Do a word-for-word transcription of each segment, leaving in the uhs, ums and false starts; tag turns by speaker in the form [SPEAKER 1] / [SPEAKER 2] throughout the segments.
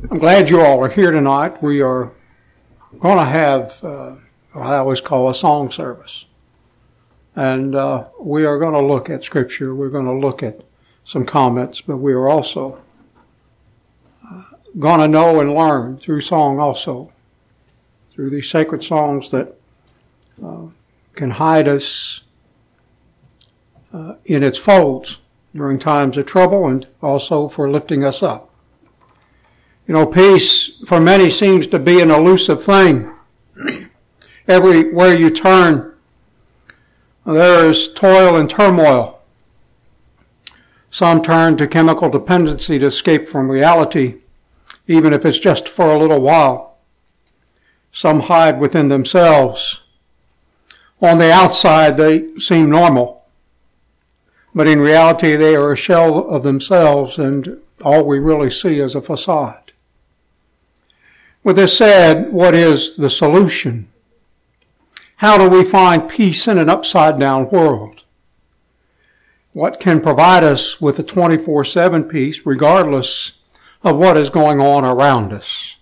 [SPEAKER 1] I'm glad you all are here tonight. We are going to have uh, what I always call a song service. And uh, we are going to look at Scripture. We're going to look at some comments, but we are also uh, going to know and learn through song also, through these sacred songs that uh, can hide us uh, in its folds during times of trouble and also for lifting us up. You know, peace for many seems to be an elusive thing. Everywhere you turn, there is toil and turmoil. Some turn to chemical dependency to escape from reality, even if it's just for a little while. Some hide within themselves. On the outside, they seem normal, but in reality, they are a shell of themselves, and all we really see is a facade. With this said, what is the solution? How do we find peace in an upside-down world? What can provide us with a twenty-four seven peace regardless of what is going on around us?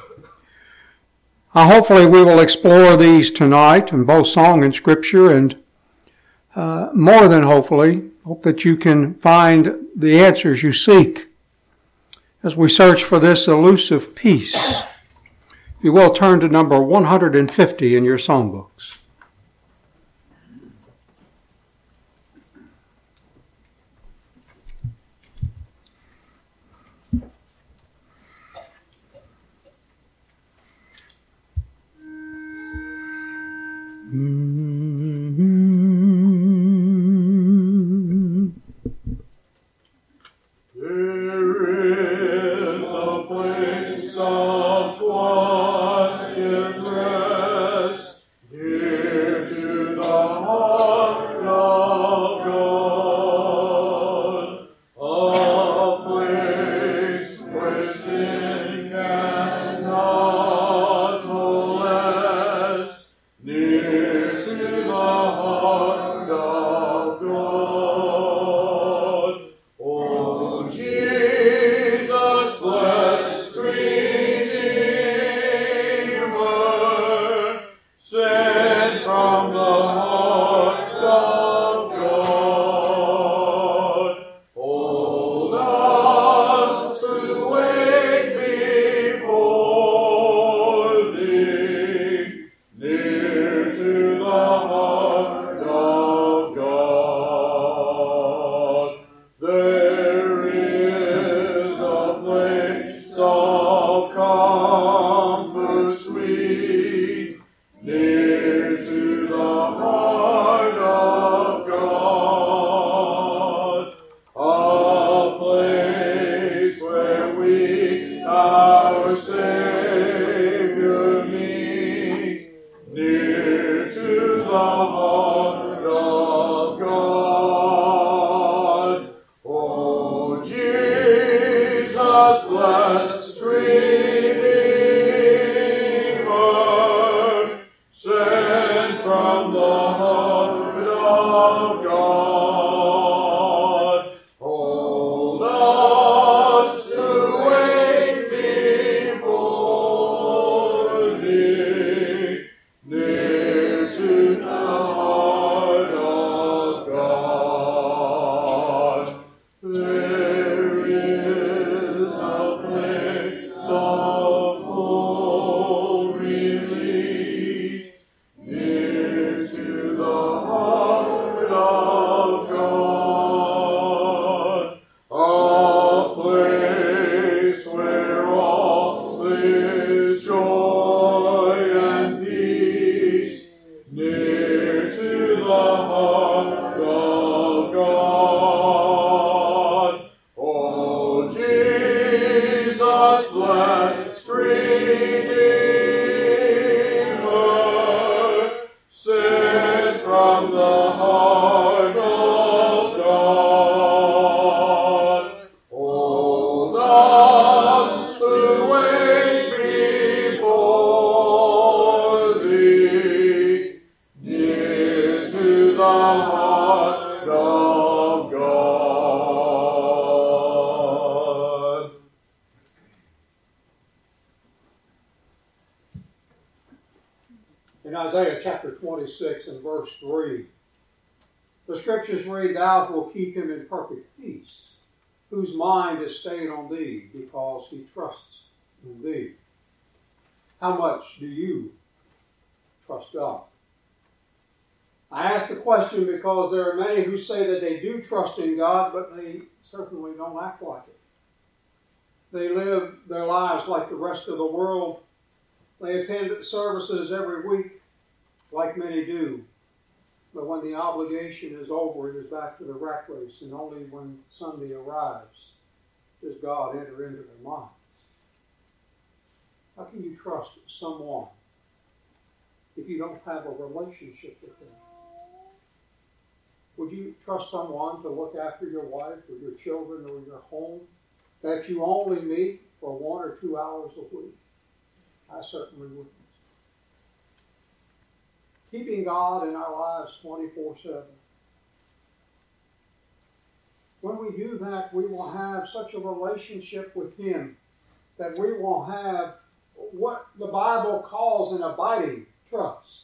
[SPEAKER 1] Uh, hopefully we will explore these tonight in both song and Scripture, and uh, more than hopefully, hope that you can find the answers you seek as we search for this elusive peace. If you will, turn to number one hundred fifty in your songbooks. In Isaiah chapter twenty-six and verse three, the scriptures read, "Thou wilt keep him in perfect peace, whose mind is stayed on thee, because he trusts in thee." How much do you trust God? I ask the question because there are many who say that they do trust in God, but they certainly don't act like it. They live their lives like the rest of the world. They attend services every week, like many do. But when the obligation is over, it is back to the rat race, and only when Sunday arrives does God enter into their minds. How can you trust someone if you don't have a relationship with them? Would you trust someone to look after your wife or your children or your home that you only meet for one or two hours a week? I certainly wouldn't. Keeping God in our lives twenty-four seven. When we do that, we will have such a relationship with Him that we will have what the Bible calls an abiding trust.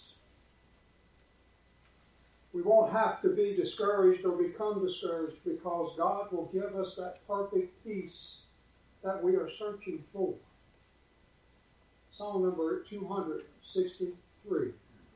[SPEAKER 1] We won't have to be discouraged or become discouraged because God will give us that perfect peace that we are searching for. Psalm number two hundred sixty-three.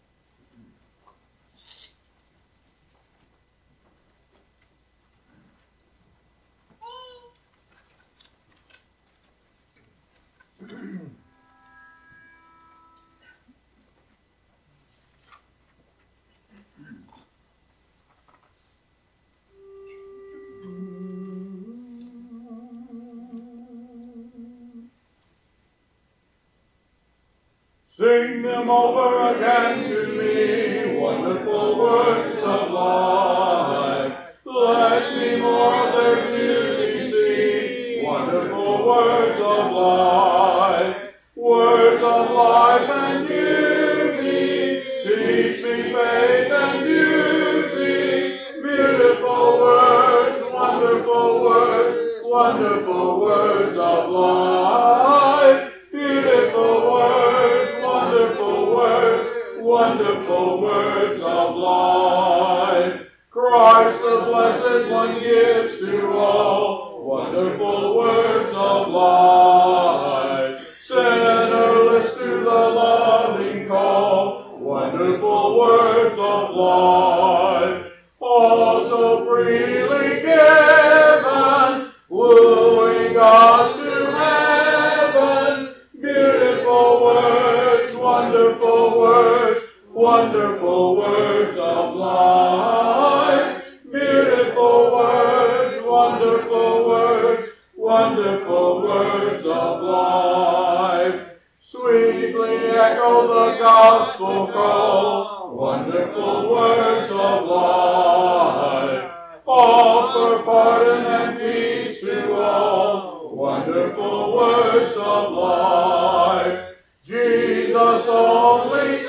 [SPEAKER 2] Sing them over again to me, wonderful words of life. Let me more of their beauty see, wonderful words of life. Words of life and beauty, teach me faith and beauty. Beautiful words, wonderful words, wonderful words of life. Beautiful words, wonderful words, wonderful words of life. Christ the Blessed One gives to all wonderful words of life. Sinnerless to the loving call, wonderful words of life. All so freely given, wooing us to heaven. Beautiful words, wonderful words, wonderful words of life. Beautiful words, wonderful words, wonderful words of life. Sweetly echo the gospel call, wonderful words of life. Offer pardon and peace to all, wonderful words of life. Jesus only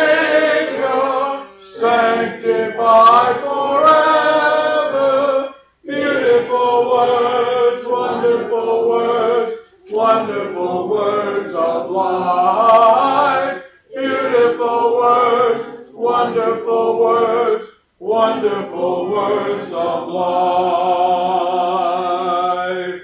[SPEAKER 2] Savior, sanctified forever. Beautiful words, wonderful words, wonderful words of life. Beautiful words, wonderful words, wonderful words of life.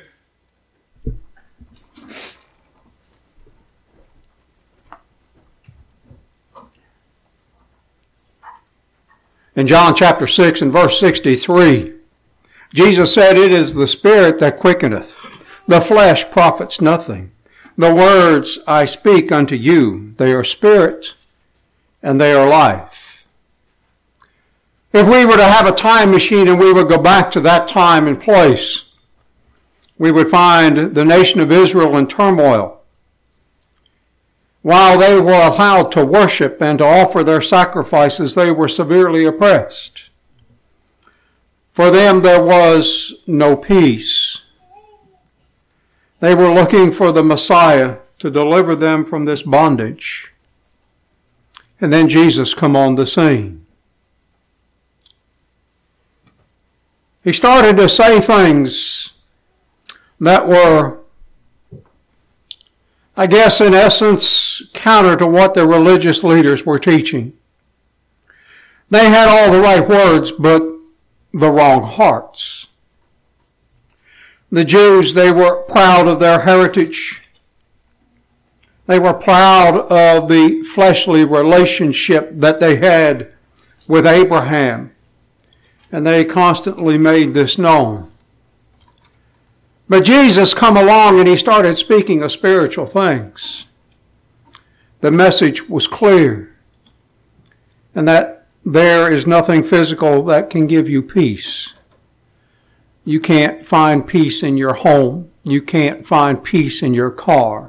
[SPEAKER 1] In John chapter six and verse sixty-three, Jesus said, "It is the Spirit that quickeneth, the flesh profits nothing. The words I speak unto you, they are spirit and they are life." If we were to have a time machine and we would go back to that time and place, we would find the nation of Israel in turmoil. While they were allowed to worship and to offer their sacrifices, they were severely oppressed. For them there was no peace. They were looking for the Messiah to deliver them from this bondage. And then Jesus come on the scene. He started to say things that were, I guess, in essence, counter to what the religious leaders were teaching. They had all the right words, but the wrong hearts. The Jews, they were proud of their heritage. They were proud of the fleshly relationship that they had with Abraham, and they constantly made this known. But Jesus come along and he started speaking of spiritual things. The message was clear, and that there is nothing physical that can give you peace. You can't find peace in your home. You can't find peace in your car.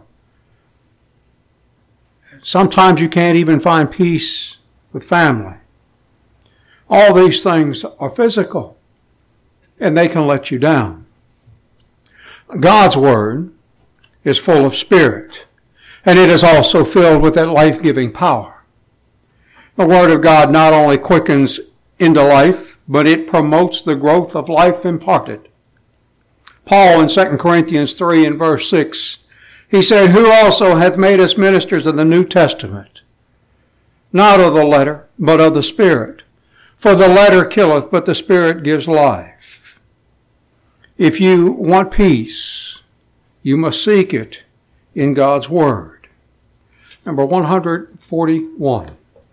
[SPEAKER 1] Sometimes you can't even find peace with family. All these things are physical, and they can let you down. God's Word is full of spirit, and it is also filled with that life-giving power. The Word of God not only quickens into life, but it promotes the growth of life imparted. Paul in Second Corinthians three and verse six, he said, "Who also hath made us ministers of the New Testament, not of the letter, but of the Spirit. For the letter killeth, but the Spirit gives life." If you want peace, you must seek it in God's Word. Number one hundred forty-one.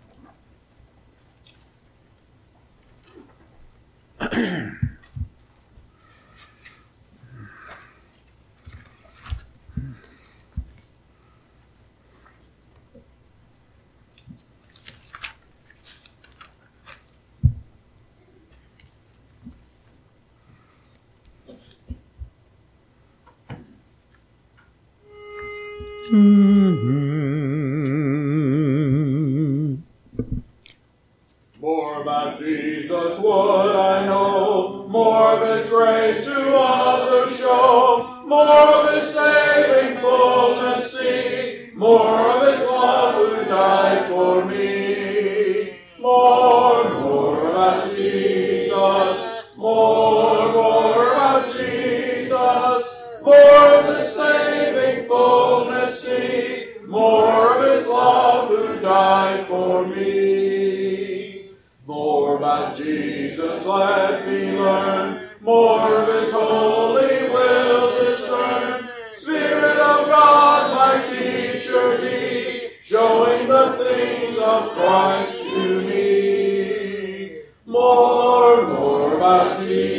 [SPEAKER 1] Mm-hmm.
[SPEAKER 2] More about Jesus would I know, more of His grace to others show, more of His saving fullness see, more of His love who died for me. More, more about Jesus, more, more about Jesus, more of His saving fullness see, more of His love who died for me. More about Jesus let me learn, more of His holy will discern. Spirit of God, my teacher be, showing the things of Christ to me. More, more about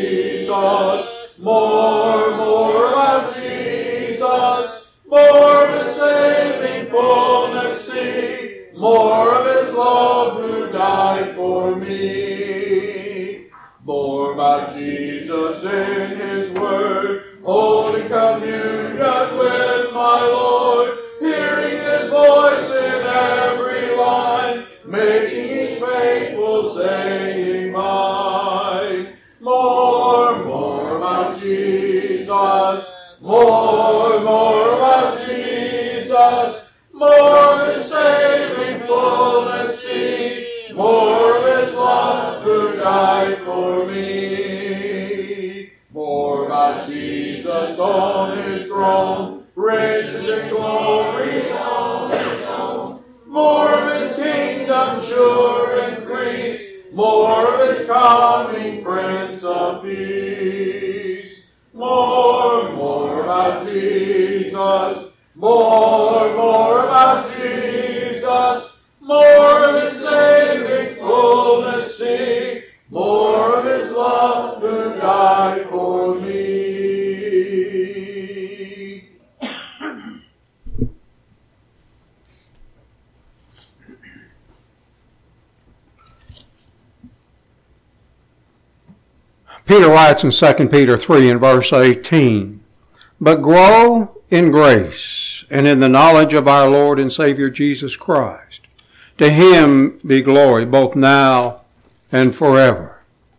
[SPEAKER 2] Jesus, more, more about Jesus, more of His saving fullness see, more of His love who died for me. More about Jesus in His Word, holding communion with my Lord, hearing His voice in every line, making each faithful saying mine. More, more about Jesus, more, more about Jesus, more of His saving fullness see, more of His love who died for me. More about Jesus on His throne, riches and glory on His own, more of His kingdom sure increase, more of His coming Prince of Peace. More, more about Jesus, more, more about Jesus, more of His saving fullness see, more of His love who died for me.
[SPEAKER 1] Peter writes in Second Peter three and verse eighteen, "But grow in grace and in the knowledge of our Lord and Savior Jesus Christ. To Him be glory both now and forever."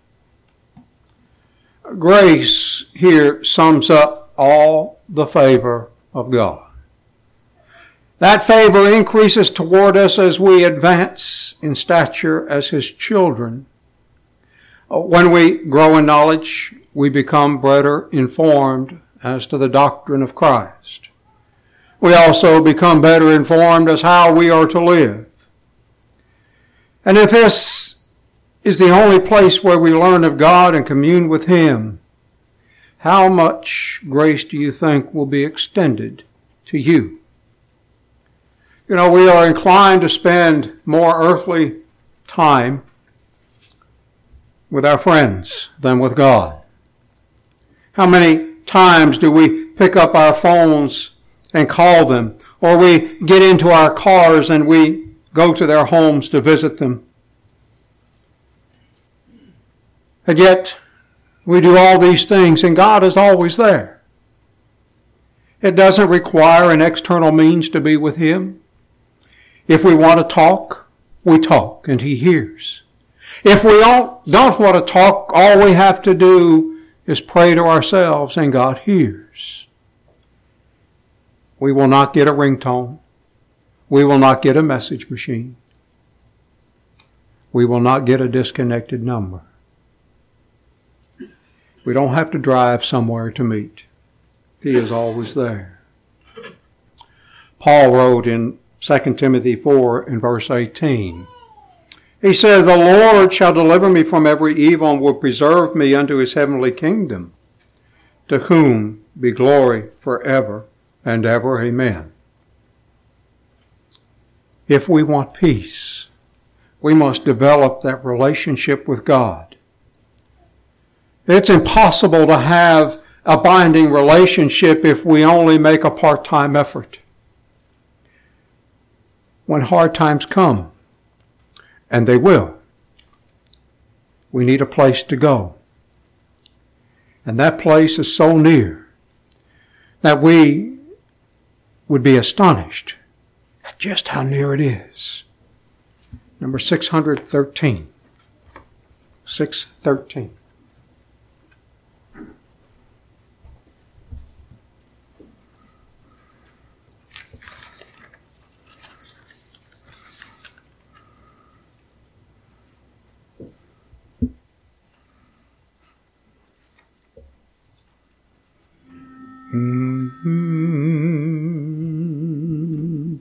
[SPEAKER 1] Grace here sums up all the favor of God. That favor increases toward us as we advance in stature as His children. When we grow in knowledge, we become better informed as to the doctrine of Christ. we also become better informed as how we are to live. And if this is the only place where we learn of God and commune with Him, how much grace do you think will be extended to you? You know, we are inclined to spend more earthly time with our friends than with God. How many times do we pick up our phones and call them, or we get into our cars and we go to their homes to visit them? And yet, we do all these things, and God is always there. It doesn't require an external means to be with Him. If we want to talk, we talk, and He hears. If we don't, don't want to talk, all we have to do is pray to ourselves, and God hears. We will not get a ringtone. We will not get a message machine. We will not get a disconnected number. We don't have to drive somewhere to meet. He is always there. Paul wrote in Second Timothy four in verse eighteen. He says, "The Lord shall deliver me from every evil and will preserve me unto His heavenly kingdom, to whom be glory forever and ever. Amen." If we want peace, we must develop that relationship with God. It's impossible to have a binding relationship if we only make a part-time effort. When hard times come, and they will, we need a place to go. And that place is so near that we would be astonished at just how near it is. Number six hundred thirteen. six thirteen. Mm-hmm.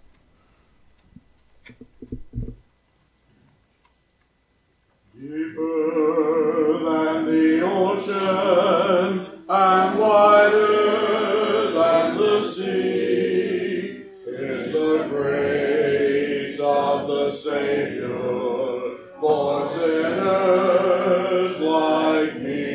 [SPEAKER 2] Deeper than the ocean and wider than the sea is the grace of the Savior for sinners like me.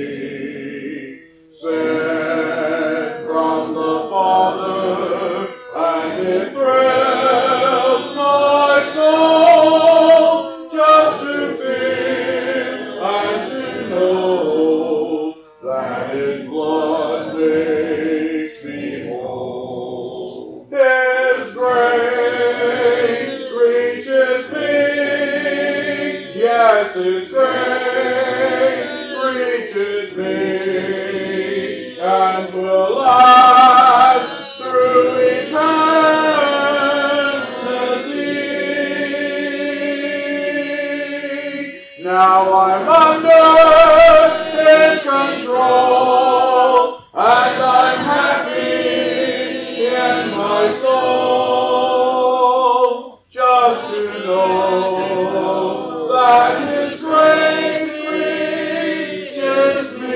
[SPEAKER 2] Sent from the Father, and it thrills my soul just to feel and to know that His blood makes me whole. His grace reaches me, yes, His grace reaches me, and will last through eternity. Now I'm under His control, and I'm happy in my soul, just to know that His grace reaches me.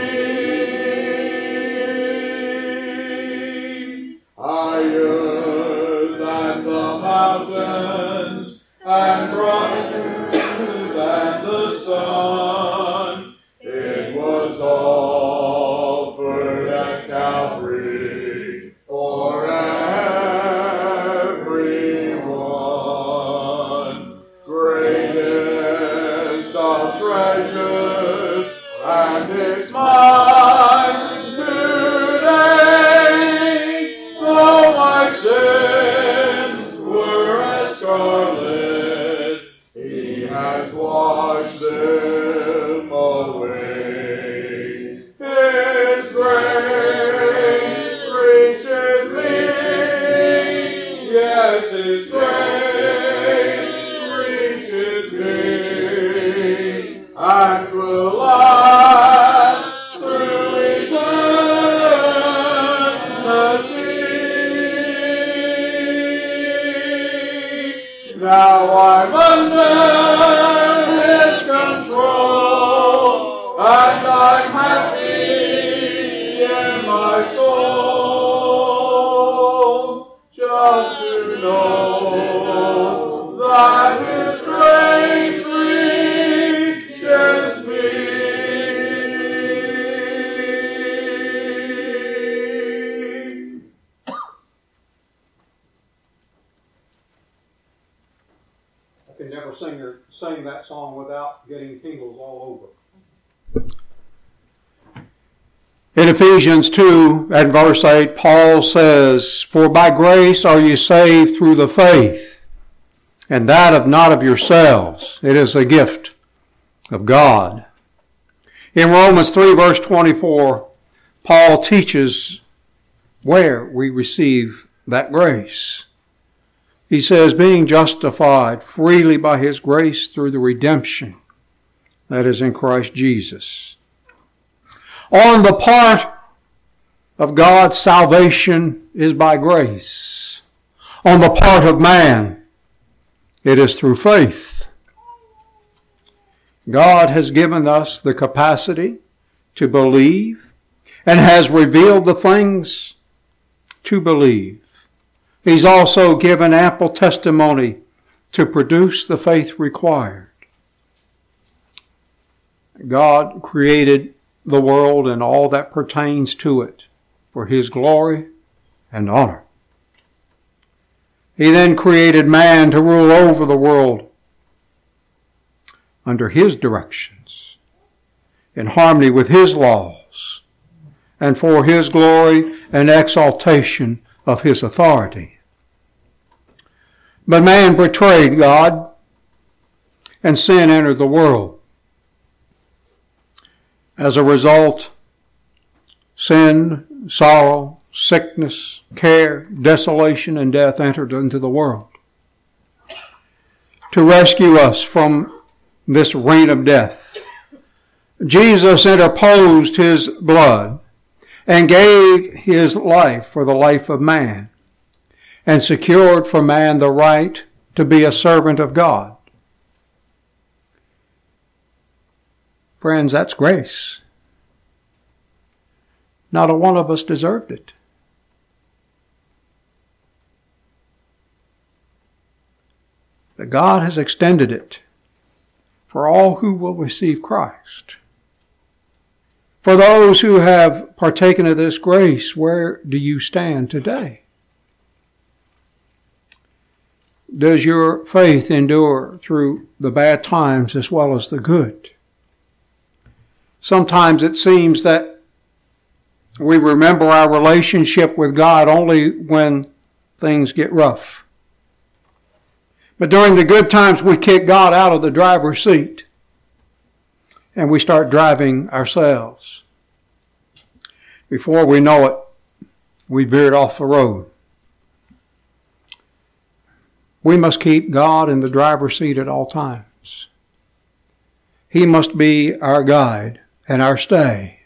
[SPEAKER 2] Higher than the mountains and brighter than the sun, it was offered at Calvary for everyone. Greatest of treasures, and it's mine today, though my sins were as scarlet, He has washed them away. His grace reaches me, yes, His grace reaches me, and will last through eternity. Now I'm under His control, and I'm happy in my soul, just to know that His grace reaches me.
[SPEAKER 1] I can never sing or sing that song without getting tingles all over. In Ephesians two and verse eight, Paul says, "For by grace are you saved through the faith, and that of not of yourselves. It is a gift of God." In Romans three verse twenty-four, Paul teaches where we receive that grace. He says, being justified freely by His grace through the redemption that is in Christ Jesus. On the part of God, salvation is by grace. On the part of man, it is through faith. God has given us the capacity to believe and has revealed the things to believe. He's also given ample testimony to produce the faith required. God created the world and all that pertains to it for His glory and honor. He then created man to rule over the world under His directions, in harmony with His laws, and for His glory and exaltation of His authority. But man betrayed God, and sin entered the world. As a result, sin, sorrow, sickness, care, desolation, and death entered into the world. To rescue us from this reign of death, Jesus interposed His blood and gave His life for the life of man, and secured for man the right to be a servant of God. Friends, that's grace. Not a one of us deserved it. But God has extended it for all who will receive Christ. For those who have partaken of this grace, where do you stand today? Does your faith endure through the bad times as well as the good? Sometimes it seems that we remember our relationship with God only when things get rough. But during the good times, we kick God out of the driver's seat and we start driving ourselves. Before we know it, we veered off the road. We must keep God in the driver's seat at all times. He must be our guide and our stay,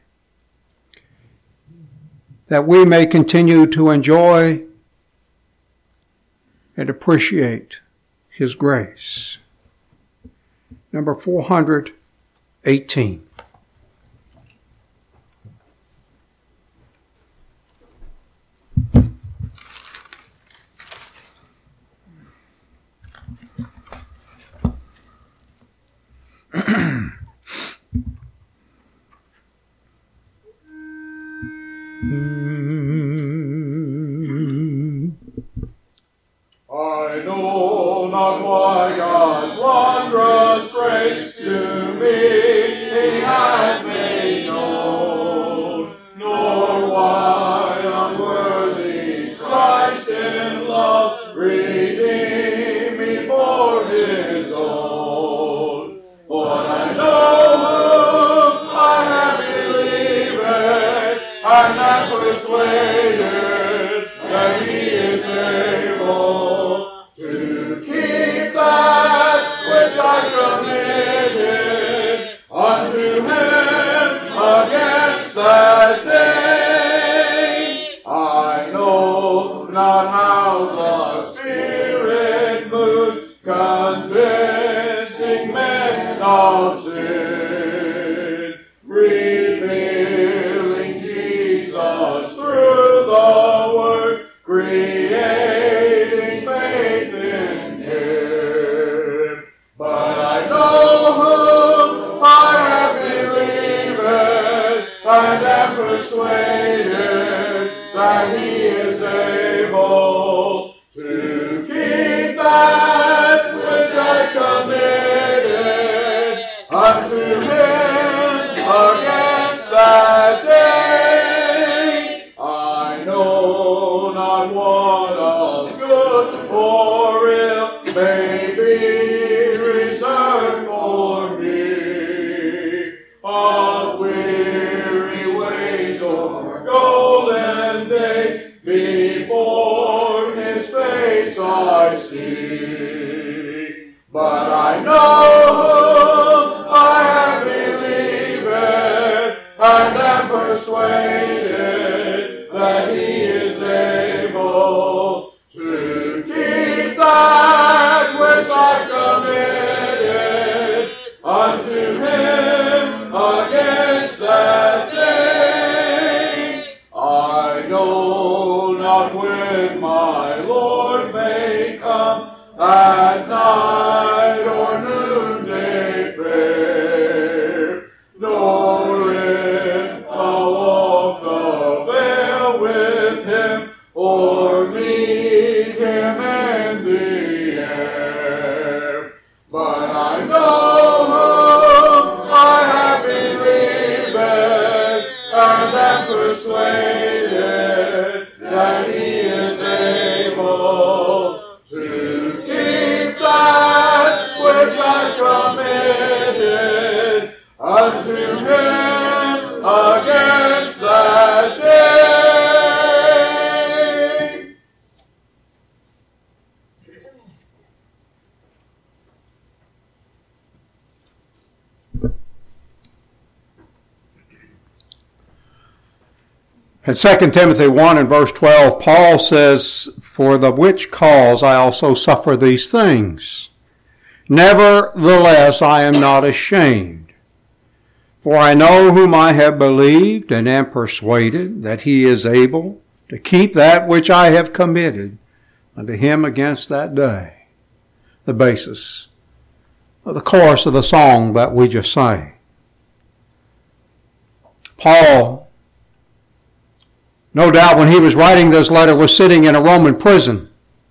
[SPEAKER 1] that we may continue to enjoy and appreciate His grace. Number four hundred eighteen.
[SPEAKER 2] I know not why God's wondrous grace to me He hath made known, nor why unworthy Christ in love redeemed me for His own. But I know whom I have believed, and am persuaded that He is able to keep that good or ill may be reserved for me. Of weary ways or golden days before His face I see. But I know whom I have believed and am persuaded that He is able to keep that which I committed unto Him against that day. I know not when my Lord may come, at night or noonday fair, nor if I'll walk the vale with Him, or meet Him in the air. But I know whom I have believed and am persuaded that He is able to keep that which I've committed unto Him against that day.
[SPEAKER 1] In Second Timothy one and verse twelve, Paul says, "For the which cause I also suffer these things. Nevertheless, I am not ashamed. For I know whom I have believed, and am persuaded that He is able to keep that which I have committed unto Him against that day." The basis of the chorus of the song that we just sang. Paul, no doubt when he was writing this letter, was sitting in a Roman prison.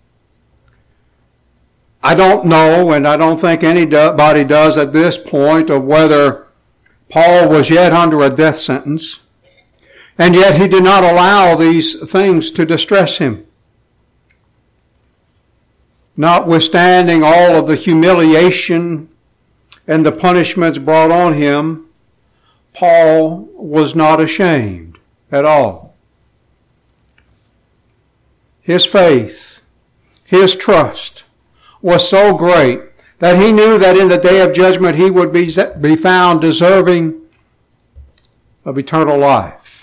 [SPEAKER 1] I don't know, and I don't think anybody does at this point, of whether Paul was yet under a death sentence, and yet he did not allow these things to distress him. Notwithstanding all of the humiliation and the punishments brought on him, Paul was not ashamed at all. His faith, his trust was so great that he knew that in the day of judgment he would be, be found deserving of eternal life.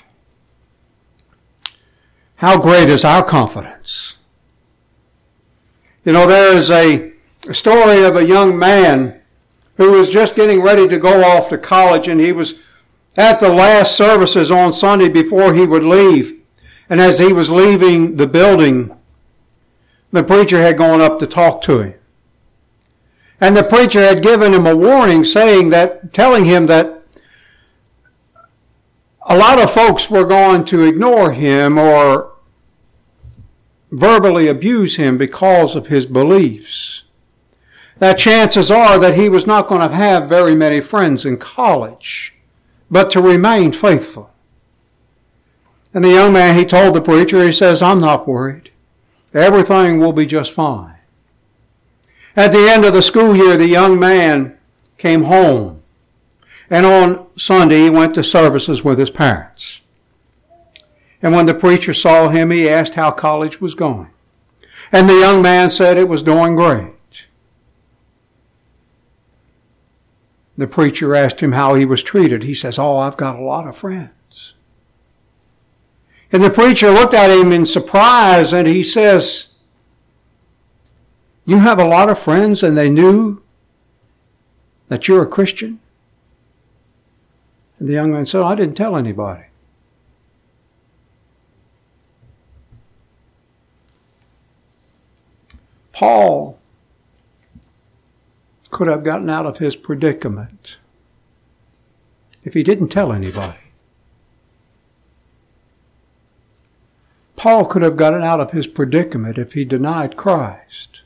[SPEAKER 1] How great is our confidence? You know, there is a story of a young man who was just getting ready to go off to college, and he was at the last services on Sunday before he would leave. And as he was leaving the building, the preacher had gone up to talk to him. And the preacher had given him a warning, saying that, telling him that a lot of folks were going to ignore him or verbally abuse him because of his beliefs. That chances are that he was not going to have very many friends in college, but to remain faithful. And the young man, he told the preacher, he says, "I'm not worried. Everything will be just fine." At the end of the school year, the young man came home. And on Sunday, he went to services with his parents. And when the preacher saw him, he asked how college was going. And the young man said it was doing great. The preacher asked him how he was treated. He says, "Oh, I've got a lot of friends." And the preacher looked at him in surprise, and he says, "You have a lot of friends, and they knew that you're a Christian?" And the young man said, "I didn't tell anybody." Paul could have gotten out of his predicament if he didn't tell anybody. Paul could have gotten out of his predicament if he denied Christ.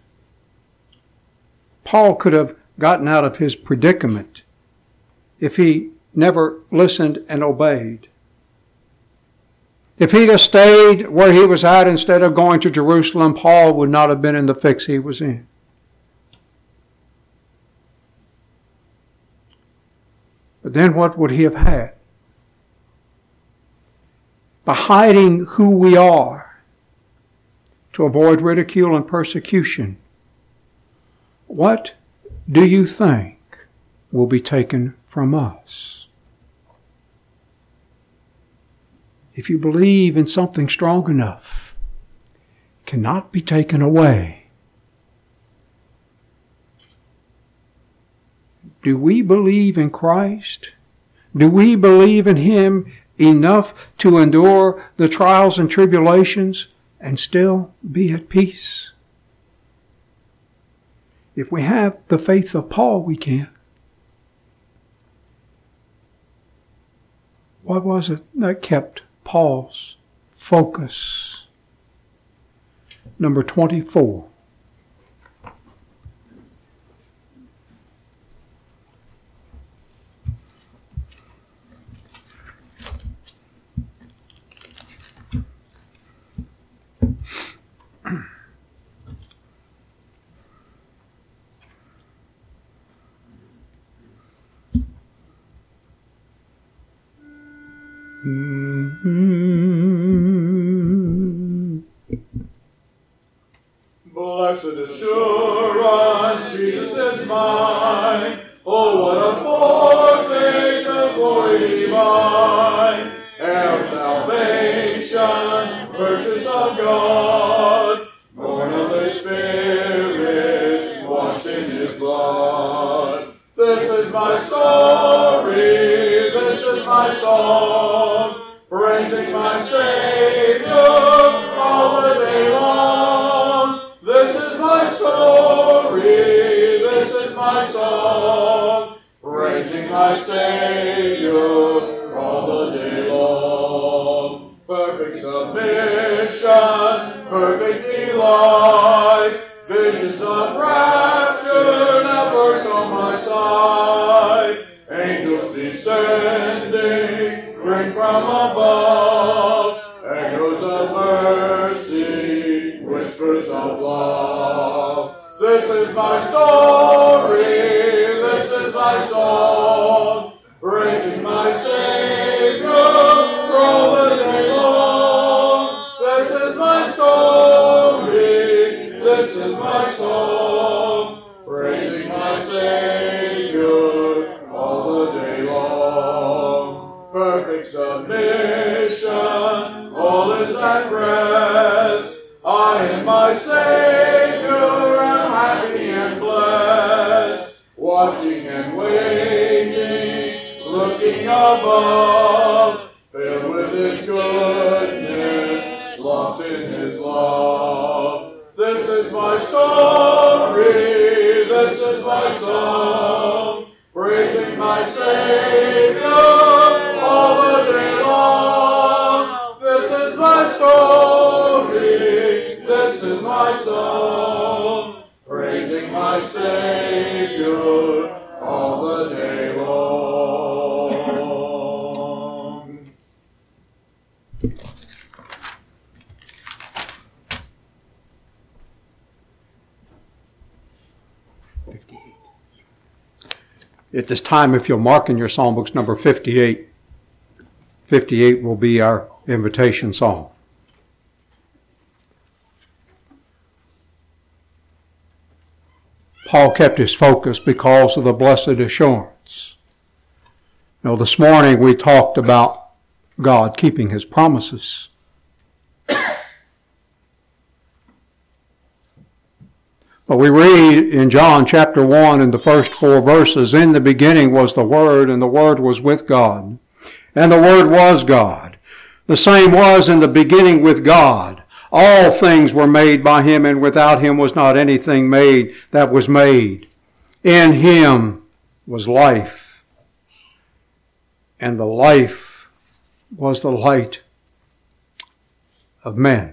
[SPEAKER 1] Paul could have gotten out of his predicament if he never listened and obeyed. If he'd have stayed where he was at instead of going to Jerusalem, Paul would not have been in the fix he was in. But then what would he have had? By hiding who we are to avoid ridicule and persecution, what do you think will be taken from us? If you believe in something strong enough, it cannot be taken away. Do we believe in Christ? Do we believe in Him enough to endure the trials and tribulations and still be at peace? If we have the faith of Paul, we can. What was it that kept Paul's focus? Number twenty-four. Mm-hmm.
[SPEAKER 2] Blessed assurance, Jesus is mine. Oh, what a foretaste of glory divine. Heir of salvation, purchase of God, born of the Spirit, washed in His blood. This is my story, this is my song, praising my Savior all the day long. This is my story, this is my song, praising my Savior all the day long. Perfect submission, perfect delight, visions of rapture now burst on my sight. Angels descending, bring from above, echoes of mercy, whispers of love. This is my story, this is my song, praising my Savior all the day long. This is my story, this is my song, praising my Savior all the day long. Perfect submission, all is at rest. I and my Savior am happy and blessed, watching and waiting, looking above, filled with His goodness, lost in His love. This is my story, this is my song, praising my Savior all the day long. This is my story, this is my song, praising my Savior all the day long.
[SPEAKER 1] fifty-eight. At this time, if you'll mark in your psalm books number fifty-eight, fifty-eight will be our invitation song. Paul kept his focus because of the blessed assurance. Now, this morning we talked about God keeping His promises. But we read in John chapter one in the first four verses, in the beginning was the Word, and the Word was with God, and the Word was God. The same was in the beginning with God. All things were made by Him, and without Him was not anything made that was made. In Him was life, and the life was the light of men.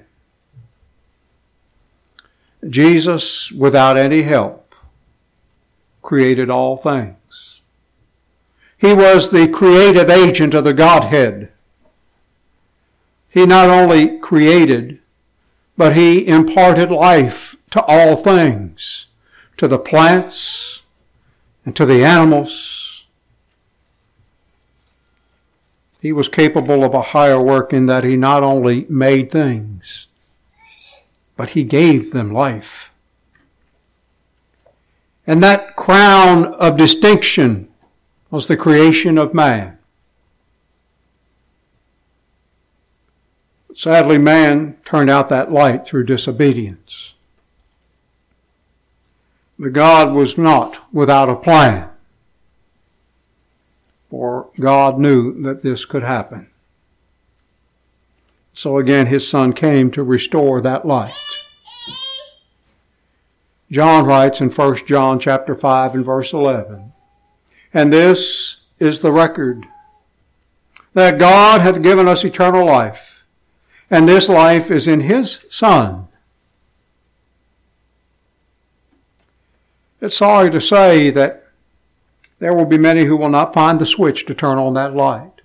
[SPEAKER 1] Jesus, without any help, created all things. He was the creative agent of the Godhead. He not only created, but He imparted life to all things, to the plants and to the animals. He was capable of a higher work in that He not only made things, but He gave them life. And that crown of distinction was the creation of man. Sadly, man turned out that light through disobedience. But God was not without a plan, for God knew that this could happen. So again, His Son came to restore that light. John writes in First John chapter five and verse eleven, "And this is the record, that God hath given us eternal life, and this life is in His Son." It's sorry to say that there will be many who will not find the switch to turn on that light.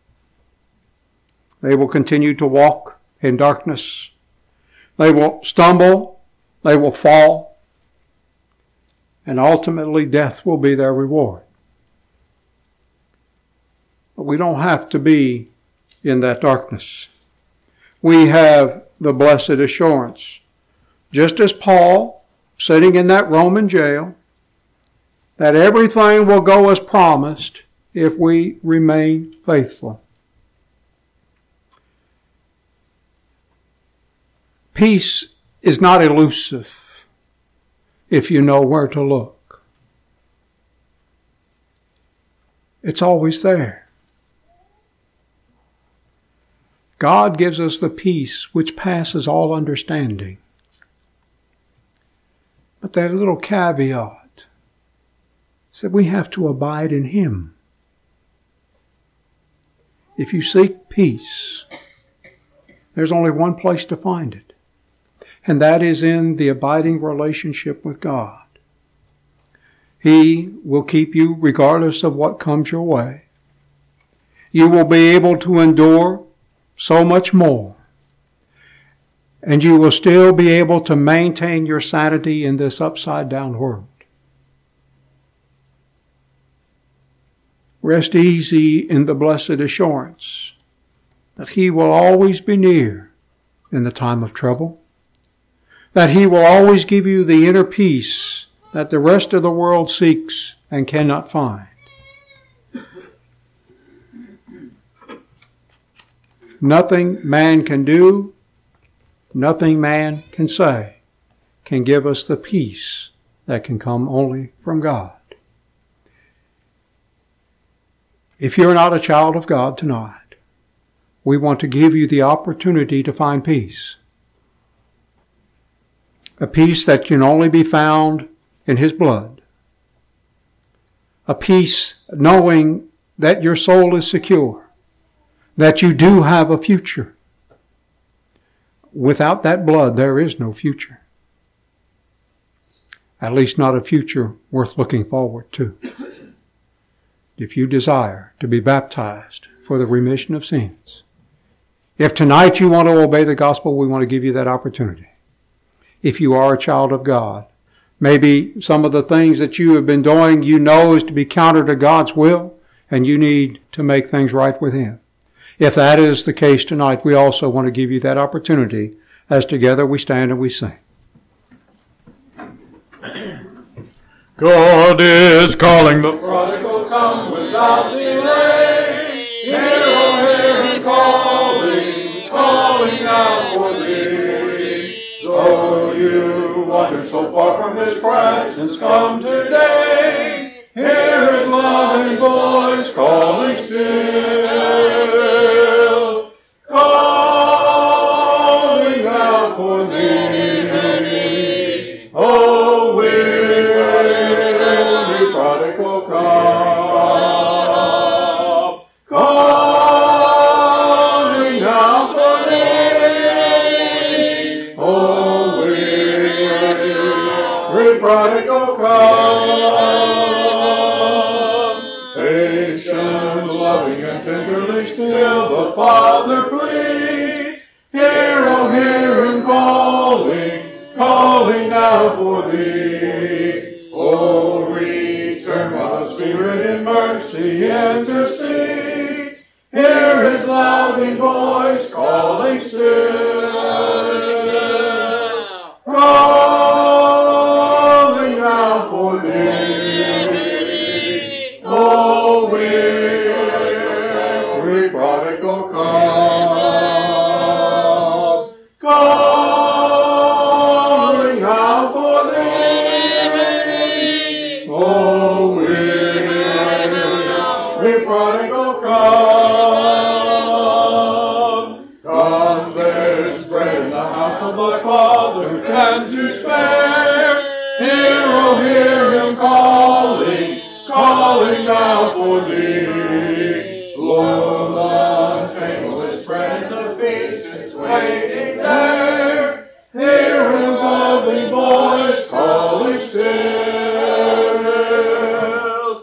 [SPEAKER 1] They will continue to walk in darkness. They will stumble. They will fall. And ultimately, death will be their reward. But we don't have to be in that darkness. We have the blessed assurance, just as Paul, sitting in that Roman jail, that everything will go as promised if we remain faithful. Peace is not elusive if you know where to look. It's always there. God gives us the peace which passes all understanding. But that little caveat is that we have to abide in Him. If you seek peace, there's only one place to find it, and that is in the abiding relationship with God. He will keep you regardless of what comes your way. You will be able to endure so much more. And you will still be able to maintain your sanity in this upside-down world. Rest easy in the blessed assurance that He will always be near in the time of trouble, that He will always give you the inner peace that the rest of the world seeks and cannot find. Nothing man can do, nothing man can say can give us the peace that can come only from God. If you're not a child of God tonight, we want to give you the opportunity to find peace. A peace that can only be found in His blood. A peace knowing that your soul is secure, that you do have a future. Without that blood, there is no future. At least not a future worth looking forward to. If you desire to be baptized for the remission of sins, if tonight you want to obey the gospel, we want to give you that opportunity. If you are a child of God, maybe some of the things that you have been doing you know is to be counter to God's will, and you need to make things right with Him. If that is the case tonight, we also want to give you that opportunity as together we stand and we sing.
[SPEAKER 2] God is calling the prodigal, come without delay. Hear, oh, hear Him calling, calling now for thee. Though you wander so far from His presence, come today. Hear His loving voice calling still. Calling out for thee. Oh, will the prodigal come? Calling out for thee. Oh, will the prodigal come? Patient, loving, and tenderly still the Father pleads. now for thee. Oh, return while the Spirit in mercy intercedes. Hear his loving voice calling still. Calling now for thee. Oh, weary prodigal, come. Calling now for thee. Oh, weary prodigal, come. Come, there's bread in the house of thy Father, who can to spare. Hear, oh, hear him calling, calling now for thee. Lo, the table is spread and the feast is waiting there. Hear his loving voice calling still.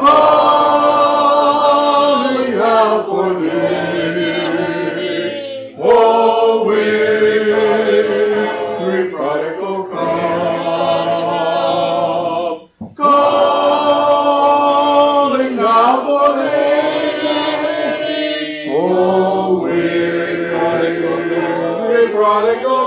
[SPEAKER 2] Calling now for thee. Oh, weary prodigal, come. Calling now for thee. Oh, weary prodigal,